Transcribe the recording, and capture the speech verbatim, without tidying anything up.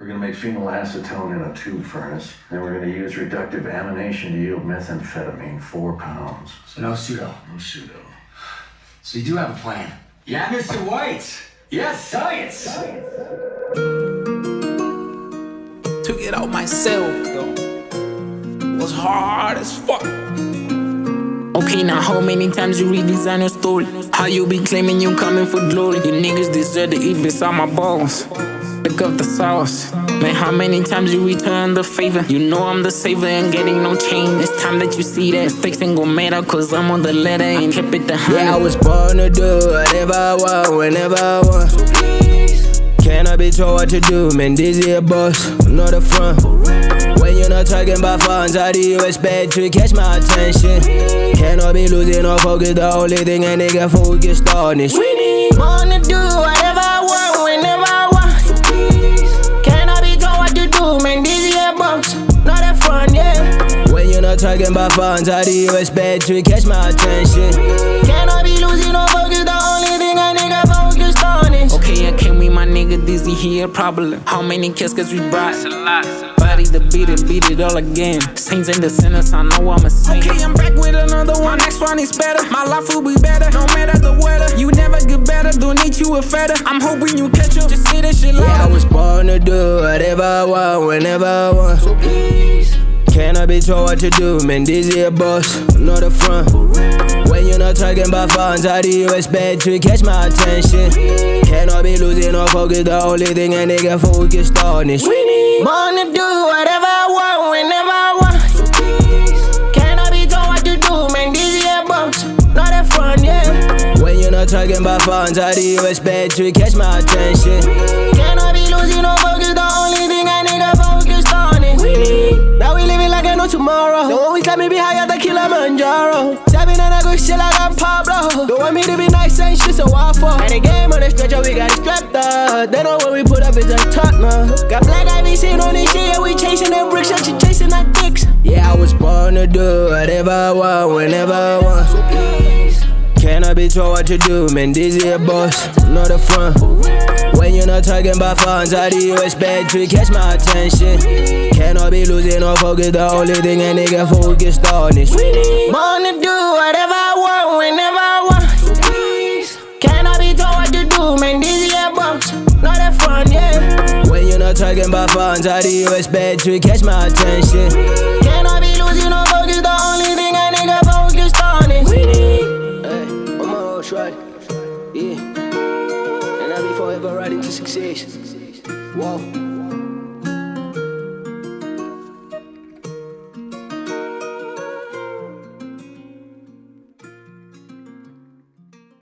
We're going to make phenylacetone in a tube furnace. Then we're going to use reductive amination to yield methamphetamine, four pounds. So no pseudo. No pseudo. So you do have a plan? Yeah, Mister White. Yes, science. Science. Took it out myself, though. Was hard as fuck. Okay, now how many times you redesign your story? How you be claiming you coming for glory? You niggas deserve to eat beside my balls. Pick up the sauce. Man, how many times you return the favor? You know I'm the saver and getting no change. It's time that you see that mistakes ain't gon' matter, cause I'm on the letter and kept it the hundred. Yeah, I was born to do whatever I want, whenever I want. So please, can I be told what to do? Man, this is a boss, not a front. When you're not talking about funds, how do you expect to catch my attention? Cannot be losing no focus, the only thing a nigga focus on is winning. Born to do whatever I want, whenever I want. Can I be told what to do? Man, this is a boss, not a front, yeah. When you're not talking about funds, how do you expect to catch my attention? Cannot be losing no focus, the only thing a nigga focused on is. Okay, I came with my nigga Dizzy, he a problem. How many caskets we brought? It's a lot, it's a lot. Body to beat it, beat it all again. Saints in the sinners, I know I'm a saint. Okay, I'm back with another one, next one is better. My life will be better, no matter the weather. You never get better, don't need you a feather. I'm hoping you catch up, just say that shit loud. Yeah, I was born to do whatever I want, whenever I want. So please, can I be told what to do? Man, this is a boss, not a front. When you're not talking about funds, how do you expect to catch my attention? Cannot be losing no focus, the only thing a nigga focused on is winning. Born to do whatever I want, whenever I want. So please, can I be told what to do? Man, this is a boss, not a front, yeah. When you're not talking about funds, how do you expect to catch my attention? Cannot be losing no focus, the only thing a nigga focused on is winning. Now we living like I know tomorrow. Don't always let me be higher than Kilimanjaro. Seven and I go shit like I'm Pablo. Don't want me to be nice and shit, so I fall. And the game on the stretcher, we got it strapped up. They know when we put up, it's a Tottenham. Got black ivy sitting on this shit, and we chasing them bricks, and she chasing our dicks. Yeah, I was born to do whatever I want, whenever I want. So please, can I be told what to do? Man, this is a boss, not a front. When you're not talking about funds, how do you expect to catch my attention? Cannot be losing no focus, the only thing a nigga focused on is winning. Born to do whatever I want, whenever I want. So please, can I be told what to do? Man, this is a boss, not a front, yeah. When you're not talking about funds, how do you expect to catch my attention? Cannot be losing no focus, the only thing a nigga focused on is winning. Hey, I'm on shred, yeah. And I'll be forever riding to success. Whoa.